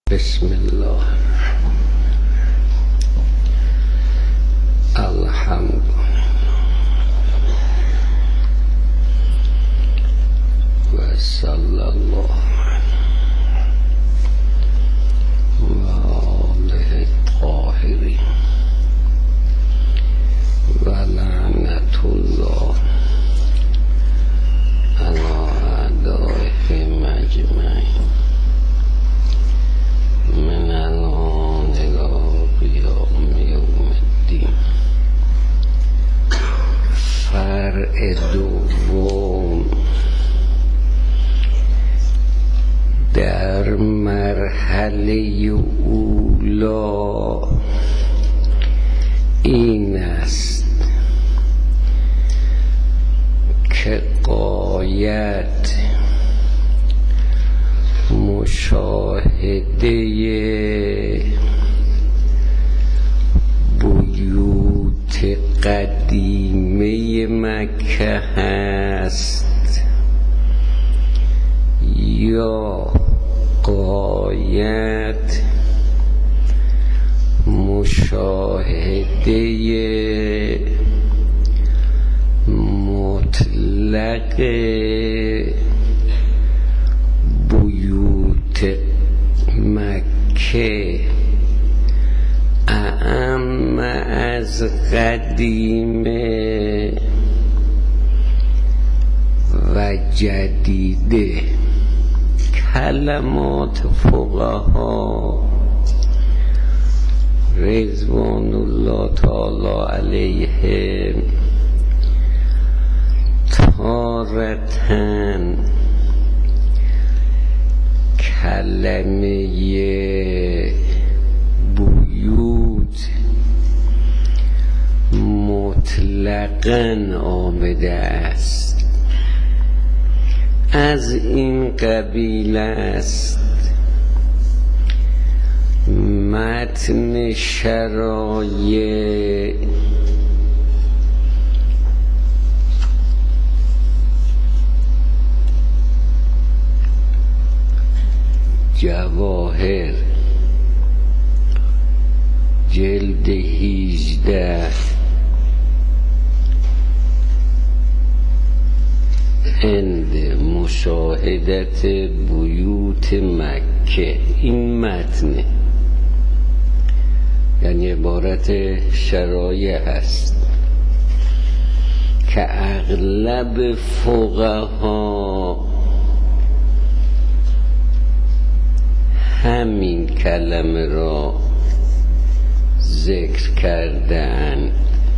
بسم الله الحمد و صلی الله و آله الطاهرین و لعنت الله علی اعدائهم اجمعین من الان الی قیام یوم الدین. فرع دوم در مرحله اولا این است که غایت مشاهده بیوت قدیمه مکه هست یا غایت مشاهده مطلق بیوت مکه اعم از قدیمه و جدیده. کلمات فقها رضوان الله تعالی علیهم تارتاً کلمه بیوت مطلقاً آمده است، از این قبیل است متن شرایع جواهر جلد 18 عند مشاهدت بیوت مکه. این متن یعنی عبارت شرایع هست که اغلب فقها همین کلمه را ذکر کردند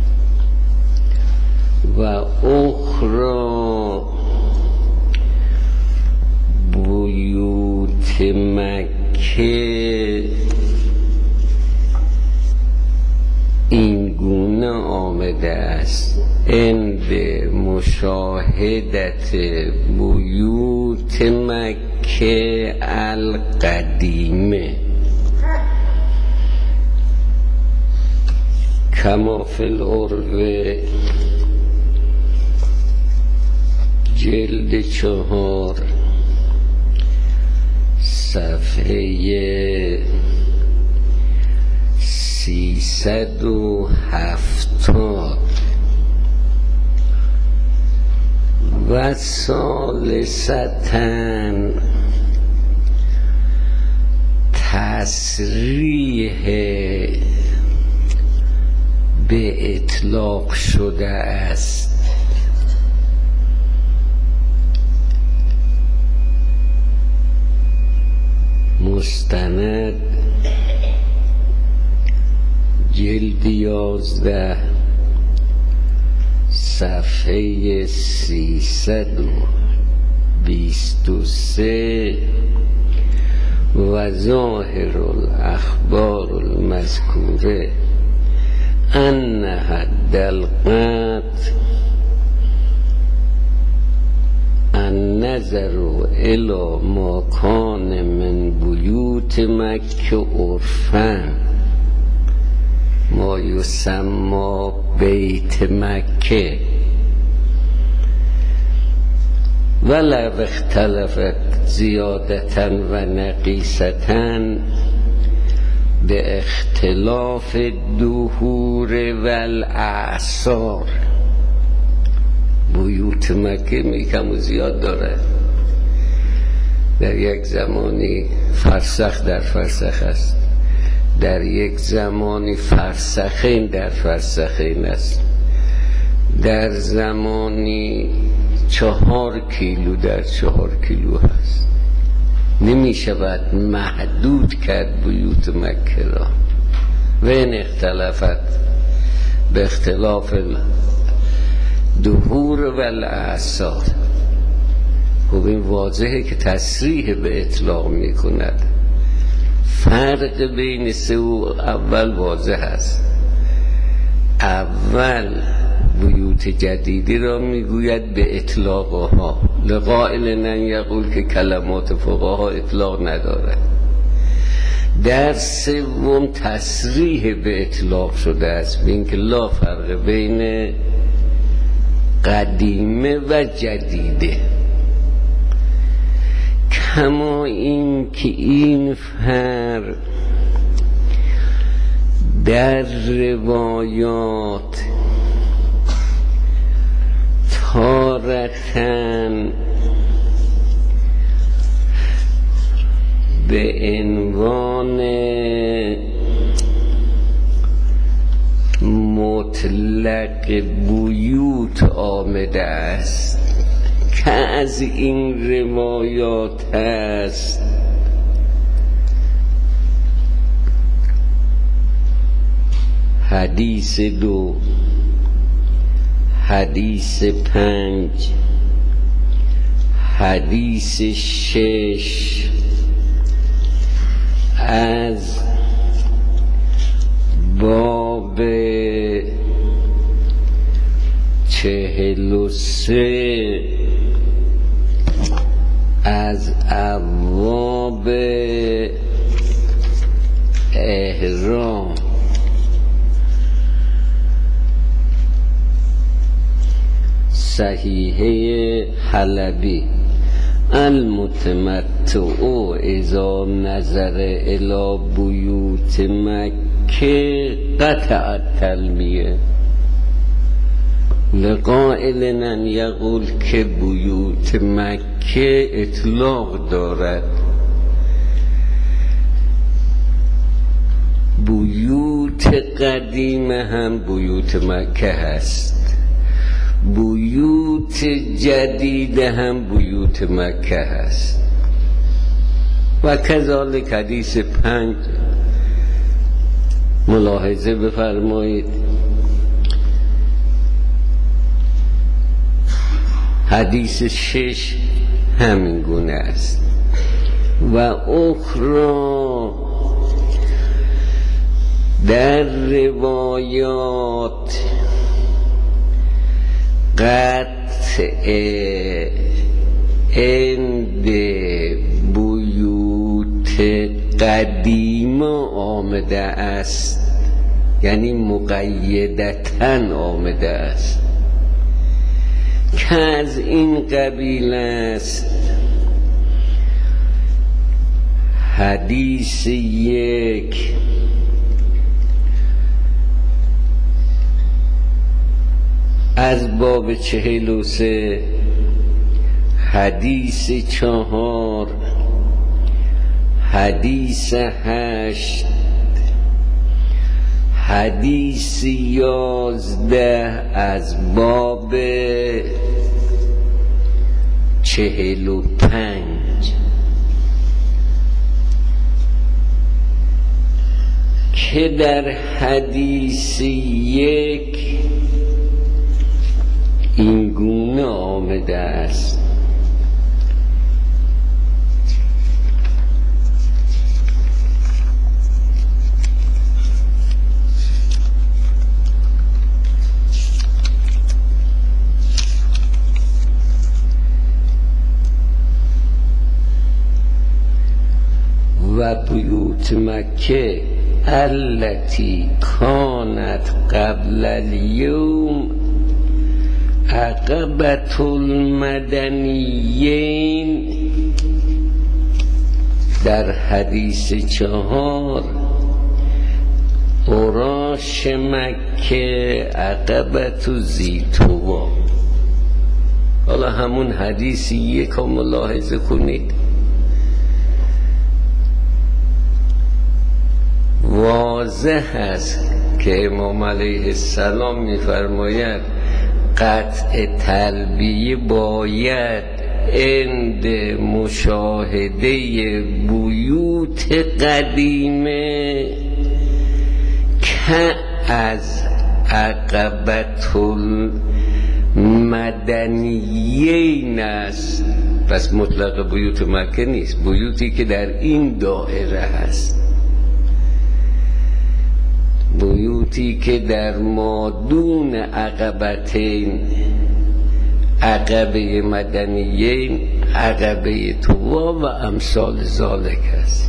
و اخرى بیوت مکه این گونه آمده است عند مشاهدت بیوت مکه القدیمه کما فی العروة جلد 4 صفحه 370 و ثالثاً تصریح به اطلاق شده است مستند جلد 11 صفحه 323 و ظاهر الاخبار المذکوره ان حد القطع النظر الى ما کان من بیوت مکه عرفاً ما یسمى بیت مکه ولو اختلفت زیادتاً و نقیصتاً به اختلاف الدهور و الاعصار. بیوت مکه میکم و زیاد داره، در یک زمانی فرسخ در فرسخ است، در یک زمانی فرسخین در فرسخین است، در زمانی 4 کیلو در 4 کیلو هست. نمی شود محدود کرد بیوت مکه را. و این اختلافت به اختلاف دهور و الاعصار. خب این واضحه که تصریح به اطلاق می کند. فرق بین سه و اول واضح است. اول بیوت جدیدی را میگوید به اطلاقها، لقائل نن یقول که کلمات فقها اطلاق ندارد. در سوم تصریح به اطلاق شده است، بین که لا فرق بین قدیمه و جدیده. کما این که این فرق در روایات تارتاً به عنوان مطلق بیوت آمده است که از این روایات است حدیث 2، حدیث 5، حدیث 6 از باب 43 از ابواب احرام. صحیحه حلبی المتمتع اذا نظر الی بیوت مکه قطع التلبیه، لقائل ان یقول که بیوت مکه اطلاق دارد. بیوت قدیمه هم بیوت مکه هست، بیوت جدید هم بیوت مکه هست. و کذالک حدیث 5 ملاحظه بفرمایید. حدیث 6 همین گونه است. و اخرى در روایات قطع عند بیوت قدیم آمده است، یعنی مقیدتاً آمده است، که از این قبیل است حدیث 1 از باب 43، حدیث 4، حدیث 8، حدیث 11 از باب 45. که در حدیث 1 این گونه آمده است: و بیوت مکه التی کانت قبل اليوم عقبة المدنیین در حدیث 4 اوراش مکه عقبة ذی طوی. حالا همون حدیثی یکم ملاحظه کنید، واضح است که امام علیه السلام می‌فرماید قطع تلبیه باید عند مشاهده بیوت قدیمه که از عقبة المدنیین است. پس مطلق بیوت مکه نیست، بیوتی که در این دائره هست، بیوتی که در مادون عقبتین، عقبه مدنیین، عقبه طوی و امثال ذالک است.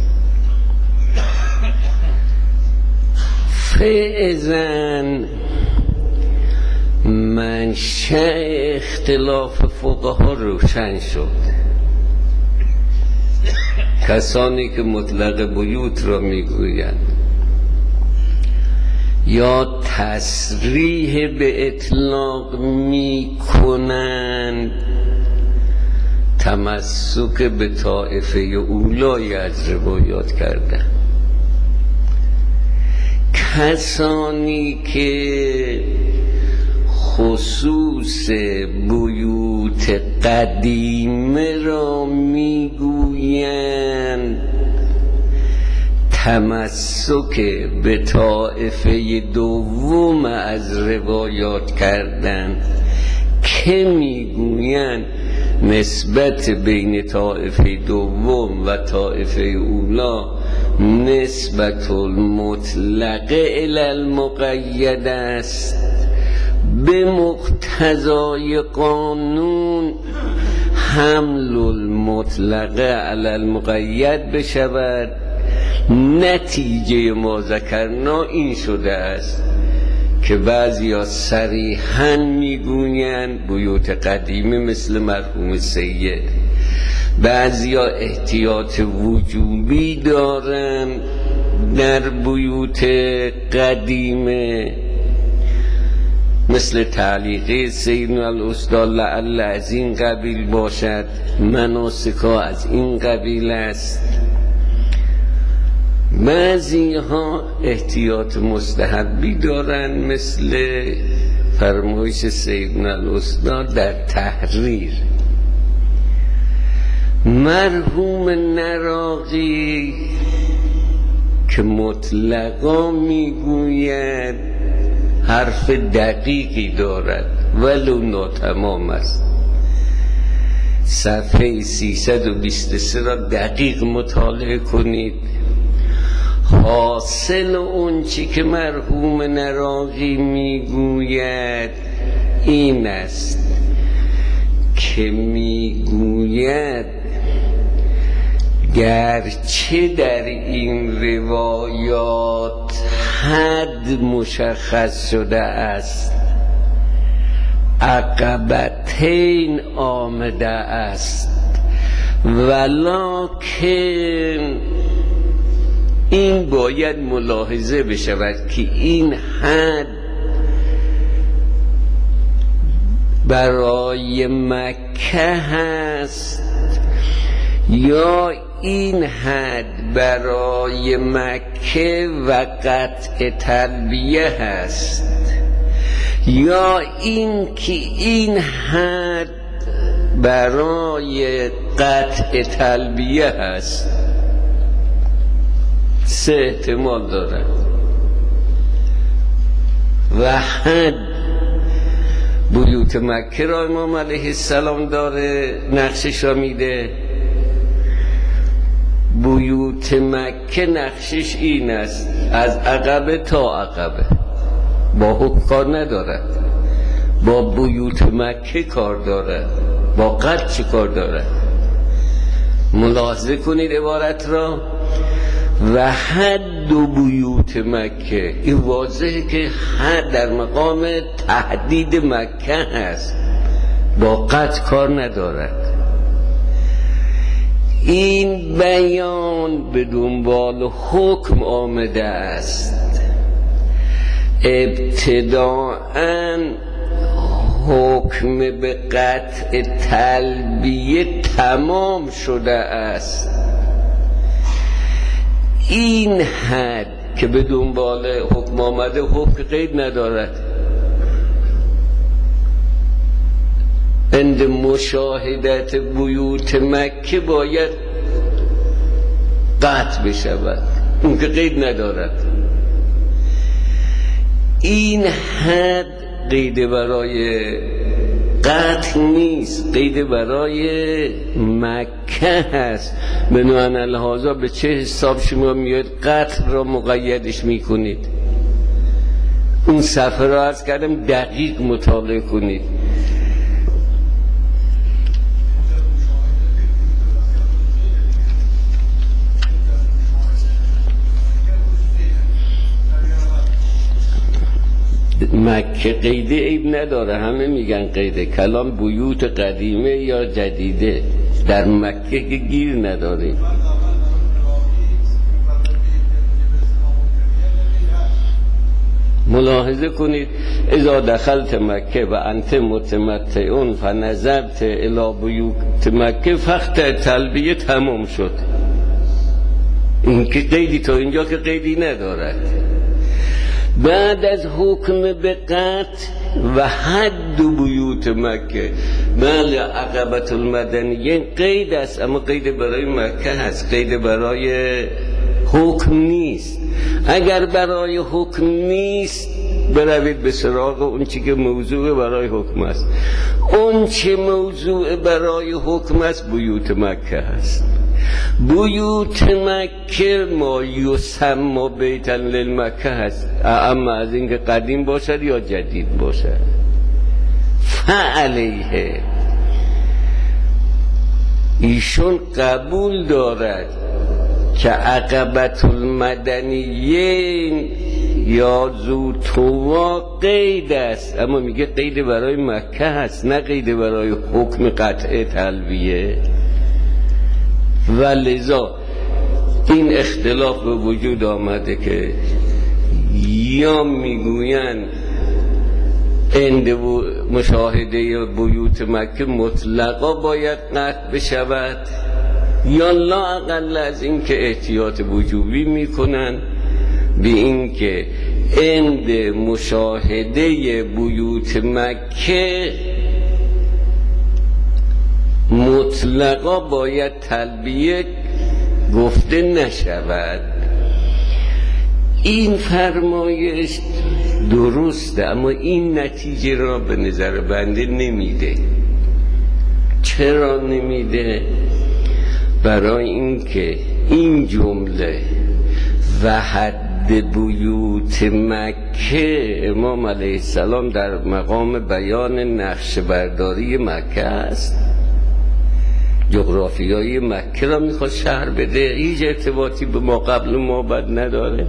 فاذن منشأ اختلاف فقها روشن شد. کسانی که مطلق بیوت را میگویند یا تصریح به اطلاق میکنند تمسک به طائفه اولای از روایات کردند. کسانی که خصوص بیوت قدیمه را میگویند تمسک به طائفه دوم از روایات کردند که میگویند نسبت بین طائفه دوم و طائفه اولا نسبت المطلقه الی المقید است، به مقتضای قانون حمل المطلقه علی المقید بشود. نتیجه ما ذکرنا این شده است که بعضیا صریحاً میگویند بیوت قدیمه مثل مرحوم سید، بعضیا احتیاط وجوبی دارند در بیوت قدیمه مثل تعلیقه سیدنا الاستاد لعل از این قبیل باشد، مناسکا از این قبیل است. بعضی ها احتیاط مستحبی دارند مثل فرمایش سیدنا الاستاد در تحریر. مرحوم نراقی که مطلقا میگوید حرف دقیقی دارد ولو ناتمام است. صفحه 323 را دقیق مطالعه کنید. حاصل اون چی که مرحوم نراقی میگوید این است که میگوید گرچه در این روایات حد مشخص شده است، عقبتین آمده است، ولکن این باید ملاحظه بشود که این حد برای مکه هست یا این حد برای مکه و قطع تلبیه هست یا این که این حد برای قطع تلبیه هست. سه احتمال دارد و حد بیوت مکه را امام علیه السلام داره، نقشش را میده. بیوت مکه نقشش این است از عقبه تا عقبه، با حکم کار ندارد، با بیوت مکه کار دارد، با قد چه کار دارد. ملاحظه کنید عبارت را و حد بیوت مکه. این واضحه که حد در مقام تهدید مکه هست. با قطع کار ندارد. این بیان به دنبال حکم آمده است. ابتداءً حکم به قطع تلبیه تمام شده است. این حد که به دنبال حکم آمده حکم قید ندارد. عند مشاهدت بیوت مکه باید قطع بشود، اون که قید ندارد. این حد قید برای قطع نیست، قید برای مکه هست. بنابراین الهازا به چه حساب شما میاد قطع را مقیدش میکنید؟ اون صفحه را عرض کردم دقیق مطالعه کنید. مکه قیده عیب نداره، همه میگن قیده. کلام بیوت قدیمه یا جدیده، در مکه که گیر نداره. ملاحظه کنید اذا دخلت مکه و انت متمتعون فنظرت الی بیوت مکه فقط تلبیه تمام شد. این که قیدی تا اینجا که قیدی ندارد. بعد از حکم به قطع و حد بیوت مکه، بله عقبة المدنیین قید است، اما قید برای مکه هست، قید برای حکم نیست. اگر برای حکم نیست بروید به سراغ اون چی که موضوع برای حکم است. اون چی موضوع برای حکم است بیوت مکه هست. بیوت مکه ما یسمى بیتا للمکه هست، اما از اینکه قدیم باشد یا جدید باشد. فعلیه ایشون قبول دارد که عقبة المدنیین یا زوتوا قید است، اما میگه قید برای مکه هست نه قید برای حکم قطع تلبیه. و لذا این اختلاف به وجود آمده که یا میگویند عند مشاهده بیوت مکه مطلقا باید قطع بشود، یا لا اقل از این که احتیاط وجوبی میکنن به این که عند مشاهده بیوت مکه مطلقا باید تلبیه گفته نشود. این فرمایش درسته، اما این نتیجه را به نظر بنده نمیده. چرا نمیده؟ برای اینکه این جمله و حد بیوت مکه امام علیه السلام در مقام بیان نقش برداری مکه است. جغرافیای مکه را میخواد شهر بده، هیچ ارتباطی به ما قبل ما بعد نداره.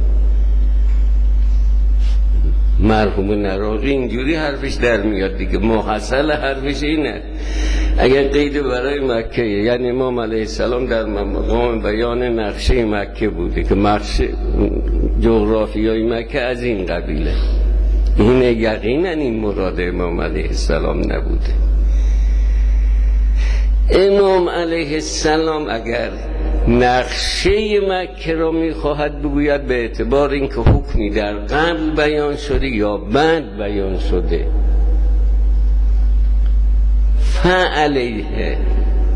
مرحوم نراقی اینجوری حرفش در میاد دیگه، محصل حرفش اینه. اگر قید برای مکه یعنی امام علیه السلام در مقام بیان نقشه مکه بوده که جغرافیای مکه از این قبیله، این یقینا این مراد امام علیه السلام نبوده. امام علیه السلام اگر نقشه مکه را میخواهد بگوید به اعتبار اینکه حکمی در قبل بیان شده یا بعد بیان شده، فعلیه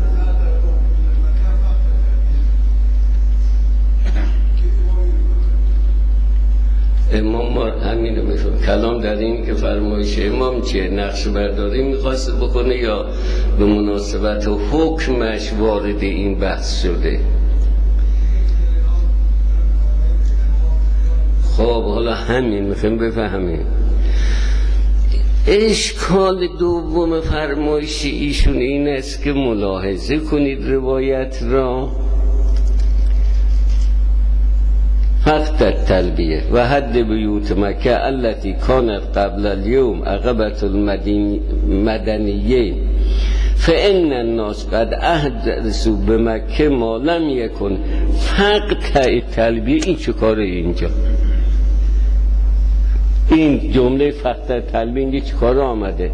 امام همینو میفهم. کلام در این که فرمایش امام چیه؟ نقش برداری میخواست بکنه یا به مناسبت حکمش وارد این بحث شده؟ خب حالا همین میخوایم بفهمیم. اشکال دوم فرمایش ایشون این است که ملاحظه کنید روایت را. فقط التلبیه و حد بیوت مکه التي كانت قبل اليوم عقبة المدنیین فإن الناس قد احدثوا بمکه ما لم يكن فقط التلبیه. این چه کاره اینجا؟ این جمله فقط التلبیه اینجا چه کاره آمده؟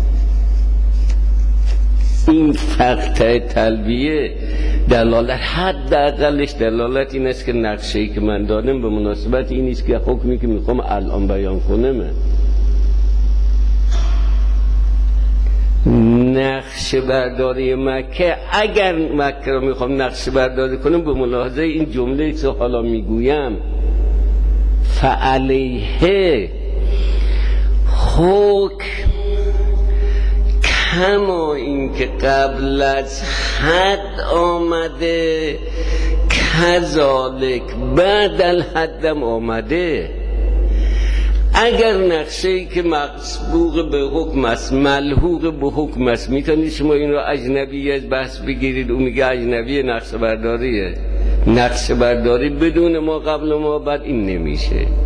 این فقط تلبیه دلالت حداقلش دلالت این است که نقشه‌ای که من دادم به مناسبت این است که حکمی که میخوام الان بیان کنم نقشه برداری مکه. اگر مکه رو میخوام نقشه برداری کنم به ملاحظه این جمله که حالا میگویم فعلیه حکم کما این که قبل از حد آمده کذالک بعد الحدم آمده. اگر نقشه‌ای که مسبوق به حکم است ملحوق به حکم است، میتونید شما این رو اجنبی از بحث بگیرید، اون میگه اجنبی نقشه برداریه. نقشه برداری بدون ما قبل ما بعد این نمیشه.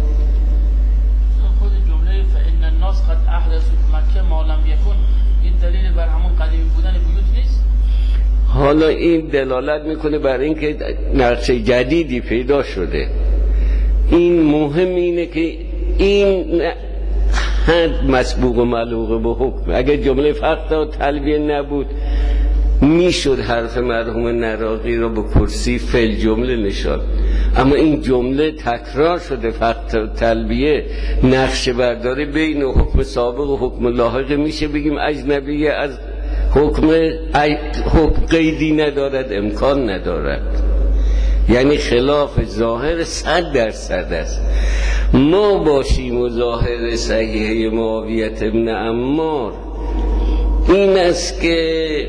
خود جمله فإن الناس قد احدثوا مکه ما لم یکن این دلیل بر همون قدیمی بودن بیوت نیست؟ حالا این دلالت میکنه بر اینکه نقشه جدیدی پیدا شده. این مهم اینه که این حد مسبوق و ملحوق به حکم. اگر جمله فقط و تلبیه نبود میشد حرف مرحوم نراقی را به کرسی فعل جمله نشان، اما این جمله تکرار شده فقط و تلبیه نقشه برداری بین حکم سابق و حکم لاحق. میشه بگیم اجنبیه از حکم قیدی ندارد، امکان ندارد، یعنی خلاف ظاهر 100% است. ما باشیم و ظاهر صحیحه معاویه ابن عمار این است که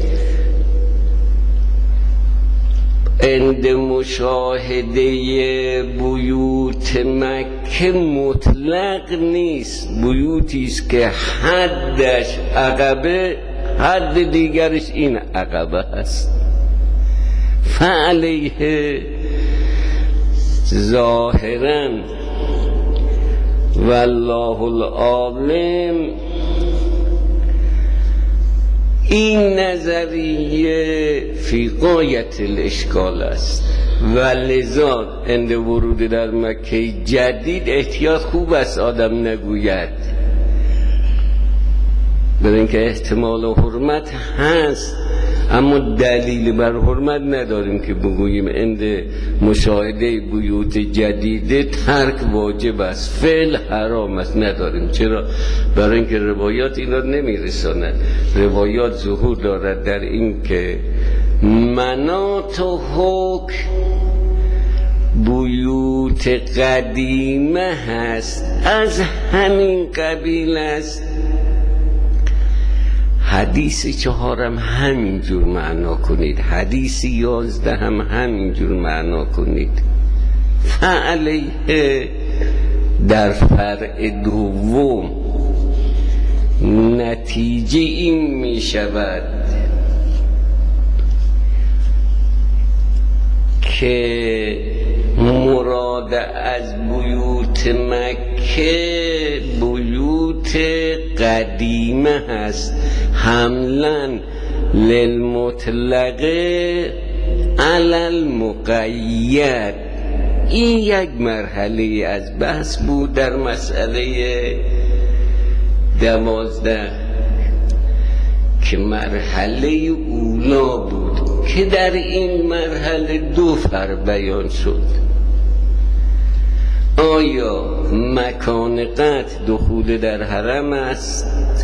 عند مشاهده بیوت مکه مطلق نیست، بیوتی است که حدش عقبه، حد دیگرش این عقبه است. فعلیه ظاهرا والله العالم این نظریه فی غایت الاشکال است و لذا عند ورود در مکه جدید احتیاط خوب است آدم نگوید، برای اینکه احتمال و حرمت هست اما دلیل بر حرمت نداریم که بگوییم عند مشاهده بیوت جدیده ترک واجب است، فعل حرام است، نداریم. چرا؟ برای اینکه روایات اینا نمیرساند. روایات ظهور دارد در این که مناط و حکم بیوت قدیمه هست، از همین قبیل است. حدیث 4 همین جور معنا کنید، حدیث 11 همین جور معنا کنید. فعلیه در فرع دوم نتیجه این می شود که مراد از بیوت مکه بیوت قدیمه هست، حملا للمطلق علی المقید. این یک مرحله از بحث بود در مسئله 12 که مرحله اولا بود که در این مرحله 2 فرق بیان شد. آیا مکان قطع دخول در حرم است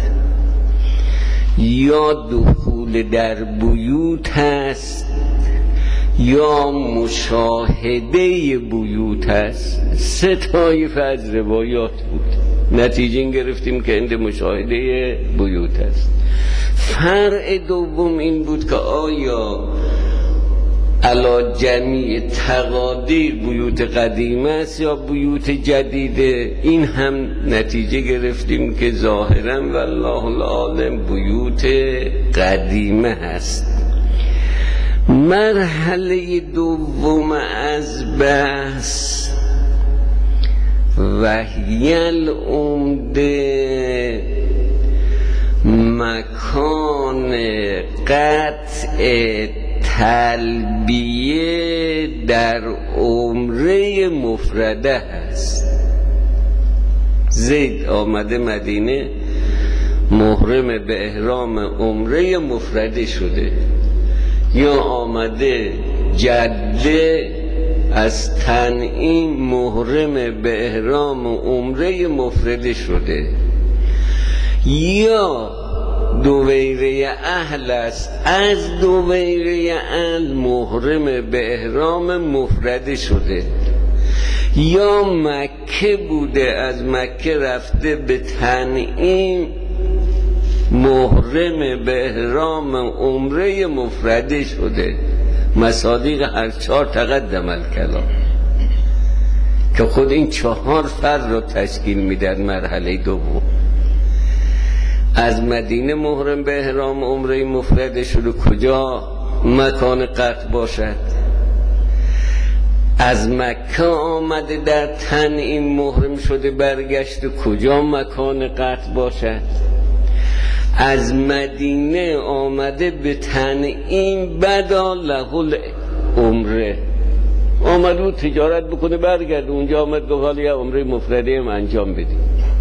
یا دخول در بیوت هست یا مشاهده بیوت هست؟ 3 طایفه از روایات بود. نتیجه این گرفتیم که عند مشاهده بیوت هست. فرع دوم این بود که آیا علا جمیع تقادیر بیوت قدیمه است یا بیوت جدیده؟ این هم نتیجه گرفتیم که ظاهرا والله العالم بیوت قدیمه هست. مرحله دوم از بحث وهی العمده مکان قطع تلبیه در عمره مفرده هست. زید آمده مدینه، محرم به احرام عمره مفرده شده، یا آمده جده از تنعیم محرم به احرام عمره مفرده شده، یا دویره اهل است، از دویره اهل محرم به احرام مفرده شده، یا مکه بوده از مکه رفته به تنعیم محرم به احرام عمره مفرده شده. مصادیق هر 4 تقدم الکلام که خود این 4 فرد رو تشکیل میدن. مرحله دوم از مدینه محرم به احرام عمره مفرده شده، کجا مکان قطع باشد. از مکه آمده در تنعیم محرم شده برگشته، کجا مکان قطع باشد. از مدینه آمده به تنعیم بدا له عمره، آمده بود تجارت بکنه برگرده، اونجا آمد گفت حالا یه عمره مفرده هم انجام بدیم.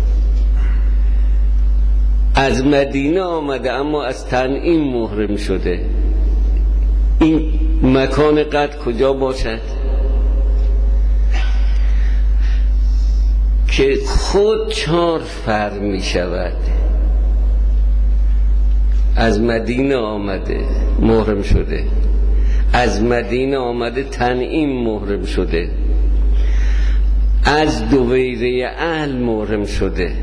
از مدینه آمده اما از تنعیم محرم شده، این مکان قطع کجا باشد؟ که خود 4 فرد می شود. از مدینه آمده محرم شده، از مدینه آمده تنعیم محرم شده، از دویره اهل محرم شده،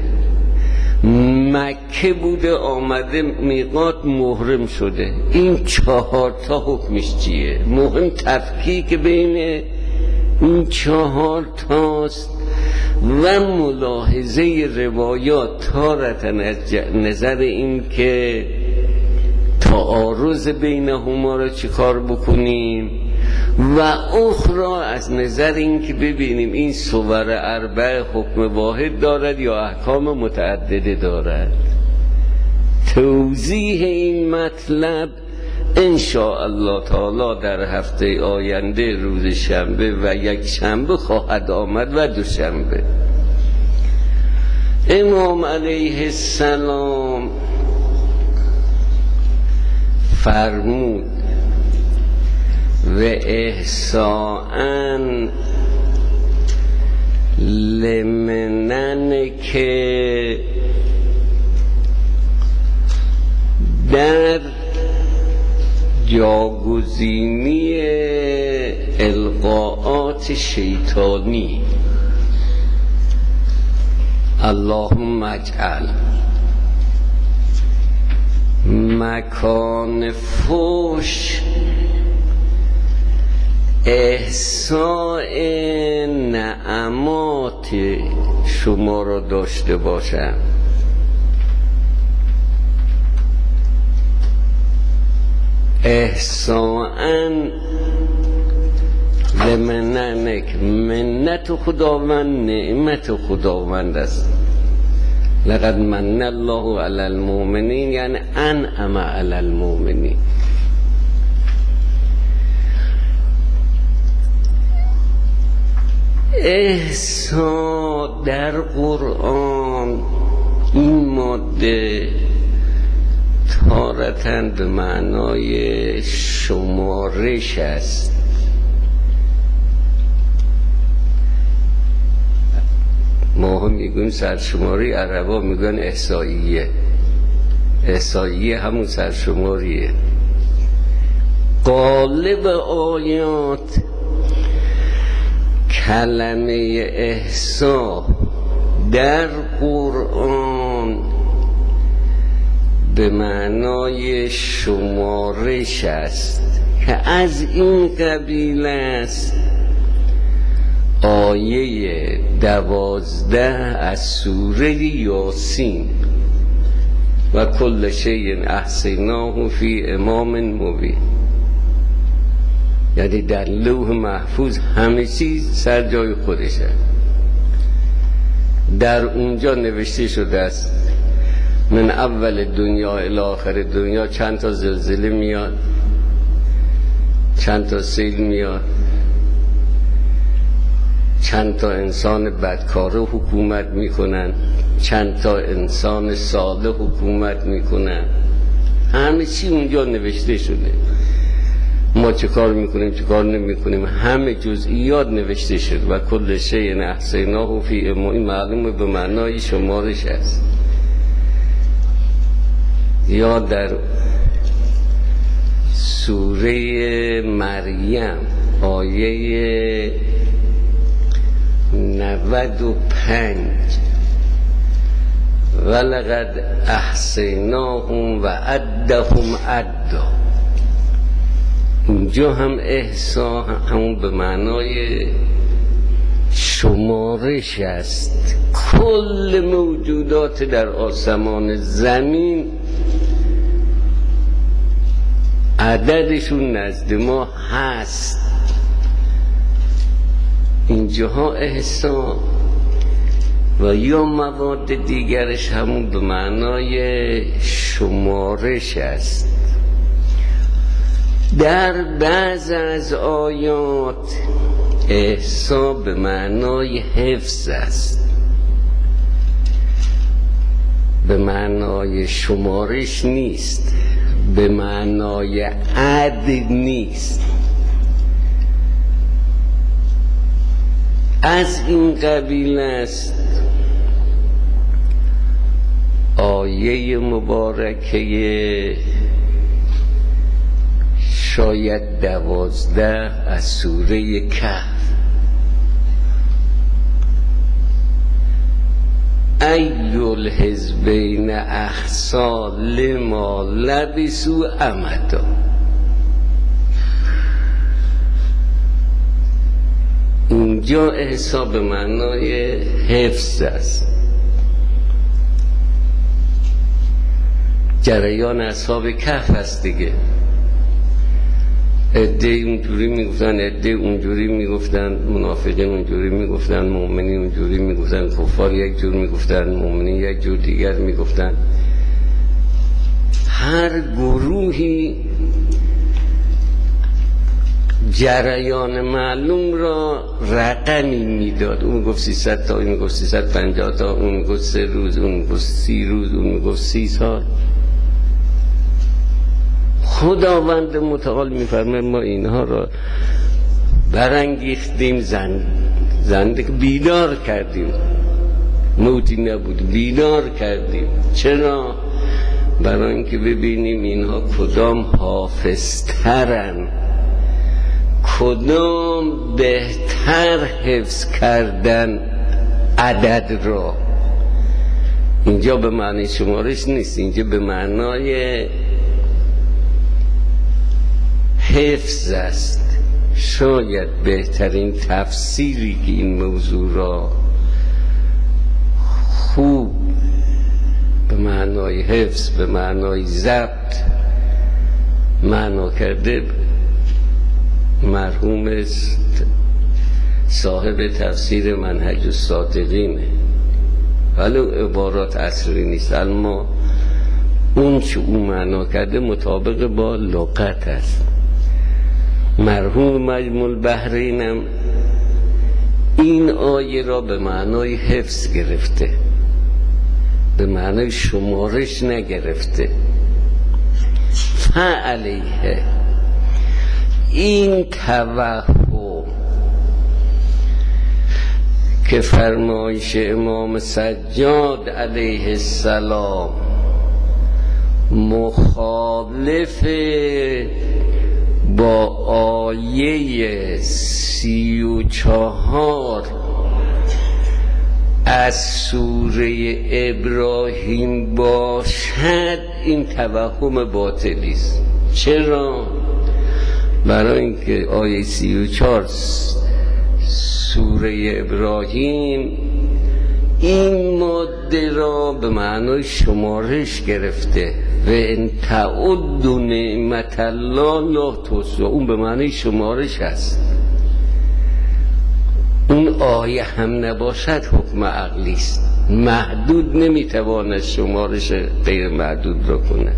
مکه بوده آمده میقات محرم شده. این 4 تا حکمش چیه؟ مهم تفکیک بین این 4 تاست و ملاحظه روایات تارتن از نظر این که تعارض بینهما را چی کار بکنیم، و اخرى از نظر این که ببینیم این صور اربع حکم واحد دارد یا احکام متعدده دارد. توضیح این مطلب انشاءالله تعالی در هفته آینده روز شنبه و یک شنبه خواهد آمد و دوشنبه. امام علیه السلام فرمود و احسان لمنن که در جاگزینی القاءات شیطانی اللهم اجعل مکان فوش احصاء نعمات شما را داشته باشم. احصاءً لمننک، منت خداوند نعمت خداوند است. لقد من الله علی المؤمنین یعنی انعم علی المؤمنین. احصا در قرآن این ماده تارتاً به معنای شمارش است. ما هم میگویم سرشماری، عربا میگن احصائیه. احصائیه همون سرشماریه. قالب آیات کلمه احصا در قرآن به معنای شمارش است که از این قبیل است. آیه 12 از سوره یاسین و کل شیء احصیناه فی امام مبین. یعنی در لوح محفوظ همه چیز سر جای خودشه، در اونجا نوشته شده است من اول دنیا الی آخر دنیا چند تا زلزله میاد، چند تا سیل میاد، چند تا انسان بدکاره حکومت میکنن، چند تا انسان صالح حکومت میکنن، همه چی اونجا نوشته شده. ما چه کار میکنیم چه کار نمیکنیم همه جزئیات نوشته شده و کل شیء احصیناه فی امام. این معلومه به معنای شمارش است. یا در سوره مریم آیه 95 ولقد احصیناهم و عدهم عدا، اینجا هم احصا همون به معنای شمارش است. کل موجودات در آسمان زمین عددشون نزد ما هست. اینجاها احصا و یا مواد دیگرش همون به معنای شمارش است. در بعض از آیات احصا به معنای حفظ است، به معنای شمارش نیست، به معنای عد نیست. از این قبیل است آیه مبارکه شاید 12 از سوره کهف ای الحزبین احصی لما لبثوا امدا. اینجا احصا به معنای حفظ است. جریان اصحاب کهف است دیگه. عده اونجوری میگفتن، عده اونجوری میگفتن، منافقین اونجوری میگفتن، مؤمنین اونجوری میگفتن، کفار یک جور میگفتن، مؤمنین یک جور دیگر میگفتن. هر گروهی جریان معلوم را رقمی میداد. اون گفت 300 تا، اون گفت 350 تا، اون گفت 3 روز، اون گفت 30 روز، اون گفت 30 سال. خداوند متعال میفرمه ما اینها را برانگیختیم، زنده بیدار کردیم، موتی نبود، بیدار کردیم. چرا؟ برای اینکه ببینیم اینها کدام حافظترن، کدام بهتر حفظ کردن عدد را. اینجا به معنی شمارش نیست، اینجا به معنای حفظ است. شاید بهترین تفسیری که این موضوع را خوب به معنای حفظ، به معنای ضبط معنا کرده مرحوم صاحب تفسیر منهج الصادقینه. ولی عبارات اصلی نیست، اما اون چه او معنا کرده مطابق با لغت است. مرحوم مجموع البحرینم این آیه را به معنای حفظ گرفته، به معنای شمارش نگرفته. فعلیه این توهم که فرمایش امام سجاد علیه السلام مخالف با آیه 34 از سوره ابراهیم باشد، این توهم باطلی است. چرا؟ برای اینکه آیه 34 سوره ابراهیم این ماده را به معنای شمارش گرفته و ان تعدوا نعمت الله لا تحصوها، اون به معنای شمارش است. اون آیه هم نباشد حکم عقلی است، محدود نمیتواند شمارش غیر محدود را کنه.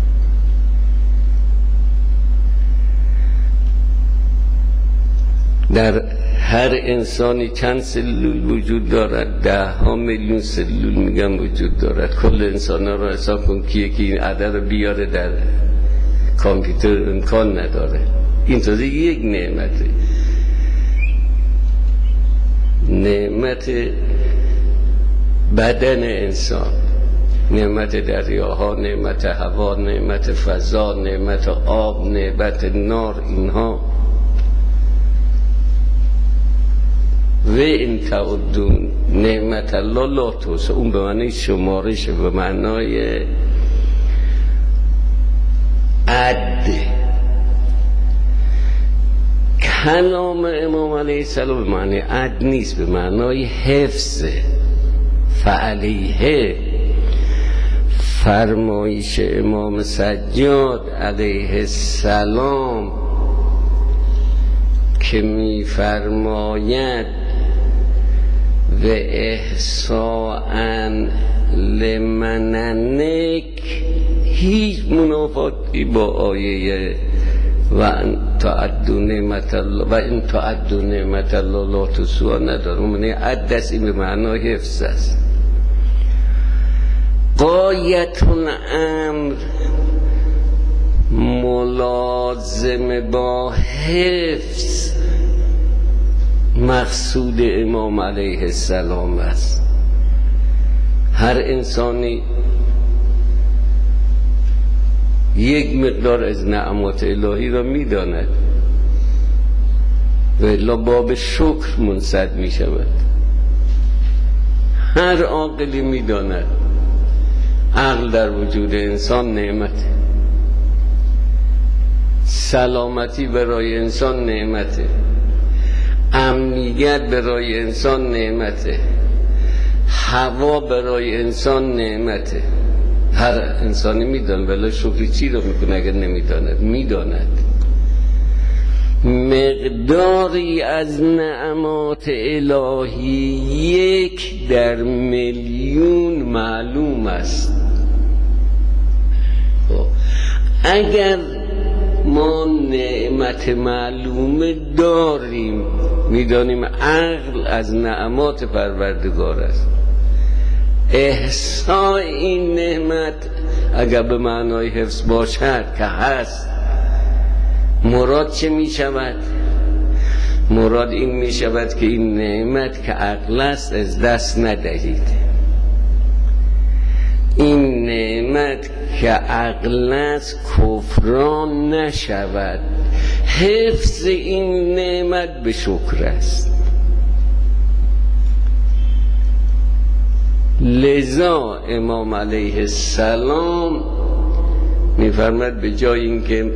در هر انسانی چند سلول وجود دارد؟ 10 میلیون سلول میگم وجود دارد. کل انسان ها را حساب کن که یکی این عدد رو بیاره در کامپیوتر امکان نداره. این تازه یک نعمته، نعمت بدن انسان، نعمت دریاها، نعمت هوا، نعمت فضا، نعمت آب، نعمت نار، اینها. و این تعدون نعمت الله لا تحصوها، اون به معنای شمارشه، به معنای عد. کلام امام علیه السلام به معنی عد نیست، به معنای حفظ. فعلیه فرمایش امام سجاد علیه السلام که می فرماید و احساءً لمننک، هیچ منافاتی با آیه و ان تعدوا نعمت الله و ان تعدوا نعمت الله لا تحصوها نداره. اون معنی عد است، این به معنای حفظ است. غایت الامر ملازم با حفظ مقصود امام علیه السلام است. هر انسانی یک مقدار از نعمات الهی را میداند و الا باب شکر منسد می شود. هر عاقلی میداند عقل در وجود انسان نعمته، سلامتی برای انسان نعمته، امنیت برای انسان نعمته، هوا برای انسان نعمته. هر انسانی میداند، ولی شکر چی رو میکنه اگر نمیداند؟ میداند مقداری از نعمات الهی 1 در میلیون معلوم است. اگر ما نعمت معلومه داریم، میدانیم عقل از نعمات پروردگار است، احصاء این نعمت اگر به معنای حفظ باشد که هست، مراد چه می شود؟ مراد این می شود که این نعمت که عقل است از دست ندهید. این نعمت که عقل است کفران نشود. حفظ این نعمت به شکر است. لذا امام علیه السلام می‌فرماید به جای اینکه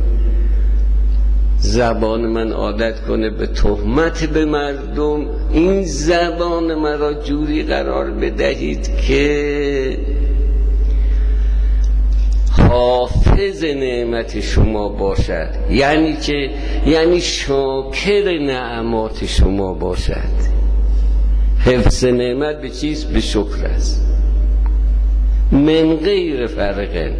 زبان من عادت کنه به تهمت به مردم، این زبان مرا جوری قرار بدهید که حافظ نعمت شما باشد. یعنی چه؟ یعنی شاکر نعمات شما باشد. حفظ نعمت به چیست؟ به شکر است. من غیر فرقه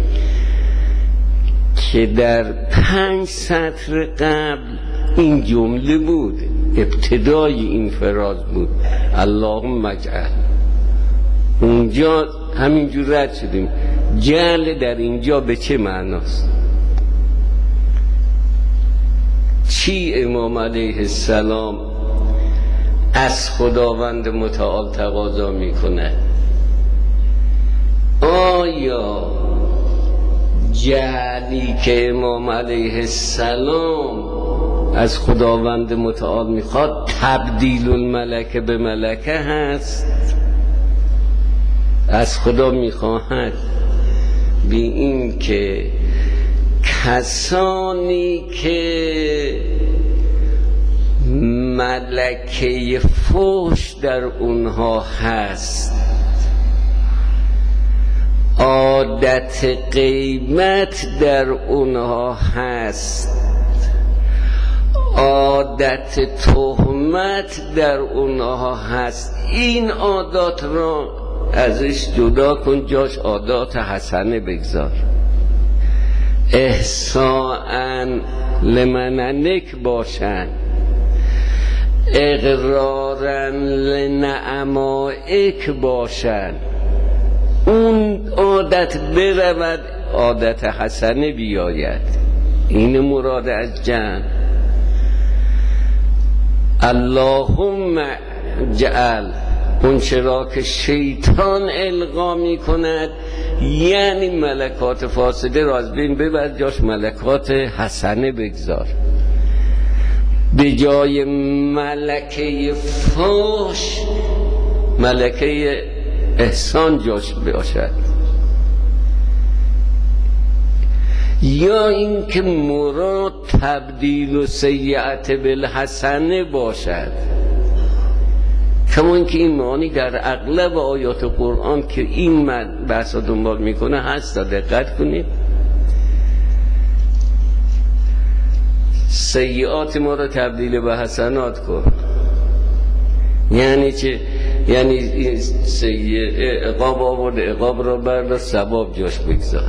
که در 5 سطر قبل این جمله بود، ابتدای این فراز بود اللهم اجعل. اونجا همینجور رد شدیم. جعل در اینجا به چه معناست؟ چی امام علیه السلام از خداوند متعال تقاضا میکنه؟ آیا جعلی که امام علیه السلام از خداوند متعال میخواد تبدیل الملکه به ملکه هست؟ از خدا میخواهد بی این که کسانی که ملکه فحش در اونها هست، عادت غیبت در اونها هست، عادت تهمت در اونها هست. این عادات را ازش جدا کن، جاش عادات حسنه بگذار. احسان لمننک باشن، اقرارن لنعمائک باشن. اون عادت برود، عادت حسنه بیاید. این مراد از جمع. اللهم جعل، اون چرا که شیطان القا می کند، یعنی ملکات فاسده را از بین ببر، جاش ملکات حسنه بگذار. به جای ملکه فحش ملکه احسان جاش باشد. یا این که مراد تبدیل و سیئت بالحسنه باشد، کما اینکه این معانی در اغلب آیات قرآن که این بحثا دنبال میکنه هست. دقت کنید، سیئات ما را تبدیل به حسنات کن. یعنی چه؟ یعنی سیئه عقاب آورد، عقاب را بردار، ثواب جاش بگذار.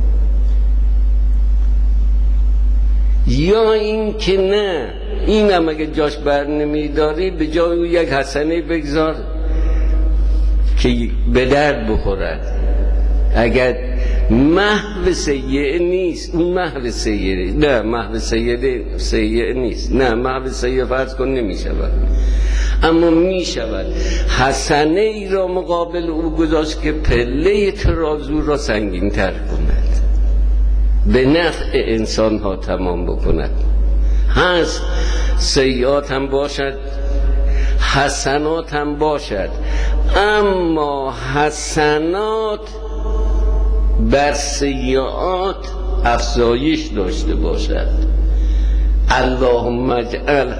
یا این که نه، این هم اگه جاش بر نمیداری، به جای او یک حسنه بگذار که به درد بخورد. اگر محو سیئه نیست، اون محو سیئه نیست. نه محو سیئه نیست، نه محو سیئه فرض کن نمیشود، اما میشود. حسنه ای را مقابل او گذاشت که پله ترازو را سنگین تر کند، به نفع انسان ها تمام بکند. هست سیئات هم باشد، حسنات هم باشد، اما حسنات بر سیئات افزایش داشته باشد. اللهم اجعل،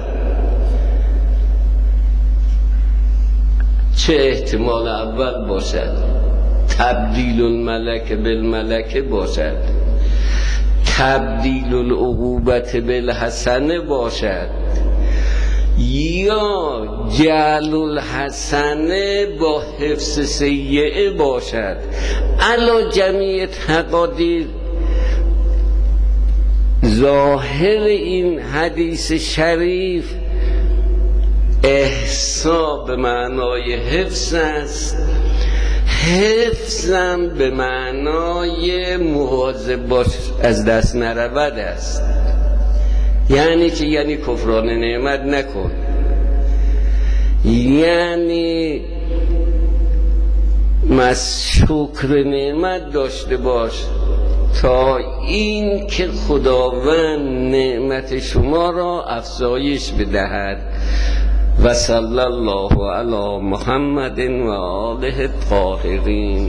چه احتمال اول باشد؟ تبدیل الملک بالملکه باشد، تبدیل العقوبت بالحسنه باشد، یا جعل الحسنه با حفظ سیئه باشد. علی جمیع تقادیر ظاهر این حدیث شریف احصا به معنای حفظ است، حفظم به معنای مواظب باش از دست نرود است. یعنی که یعنی کفران نعمت نکن، یعنی شکر نعمت داشته باش تا این که خداوند نعمت شما را افزایش بدهد. و صلی الله علی محمد و آله الطاهرین.